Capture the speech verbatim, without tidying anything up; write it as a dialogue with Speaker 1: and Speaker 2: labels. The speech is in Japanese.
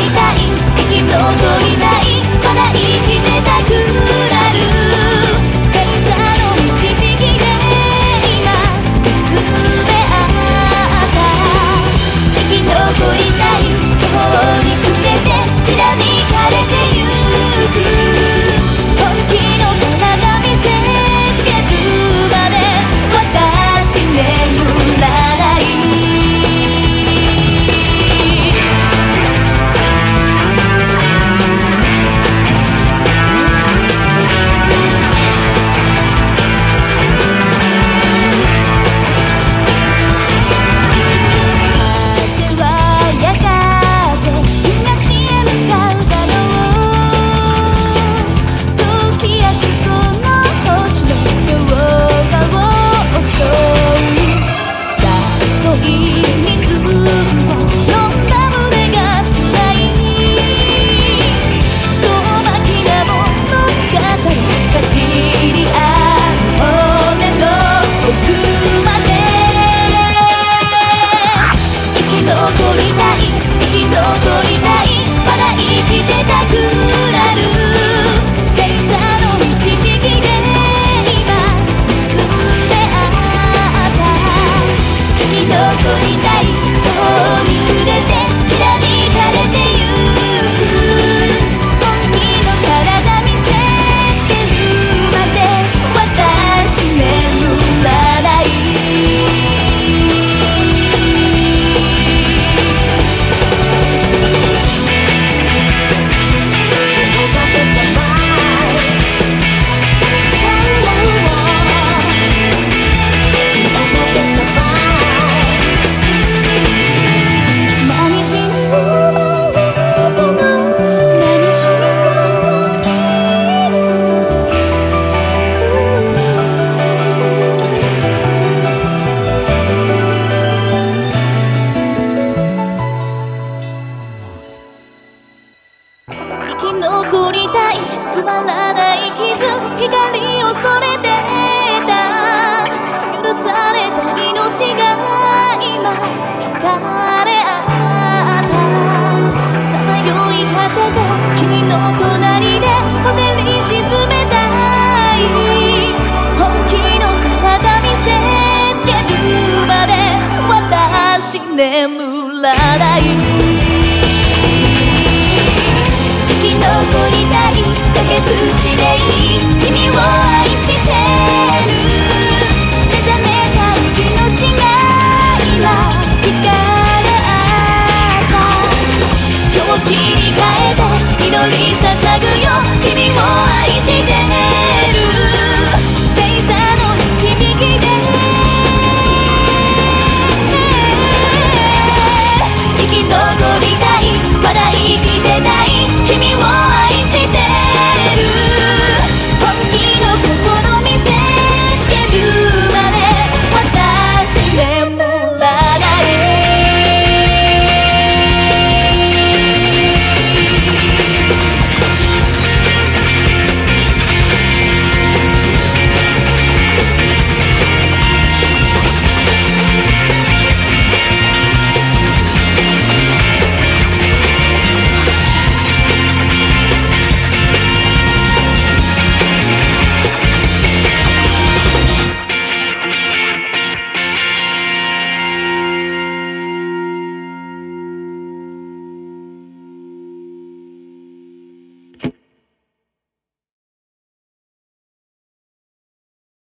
Speaker 1: りたい生き残りたいまだ生きてたくなる星座の導きで今見つめ合った生き残りたい途方に暮れてきらめかれてゆく本気の体見せつけるまで私眠らない風はやがて東へ向かうだろう時やつこの星の両側を襲う誘い水を飲んだ胸が辛い遠巻きな物語かじり合う骨の奥まで生き残りたい生き残りたいまだ生きてたくなる星座の導きで今見つめ合った生き残りたい途方に暮れてきらりかれてゆく本気の体見せつけるまで私眠らない何しに生まれたの何しにここにいる生き残りたい埋まらない傷光を恐れてた許された命が今惹かれ合ったさまよい果てた君の隣でホテルに沈めたい本気の体見せつけるまで私眠らない生き残りたい崖っぷちでいい君を愛してる目覚めた命が今惹かれ合った今日切り替えて祈り捧ぐよ君を愛して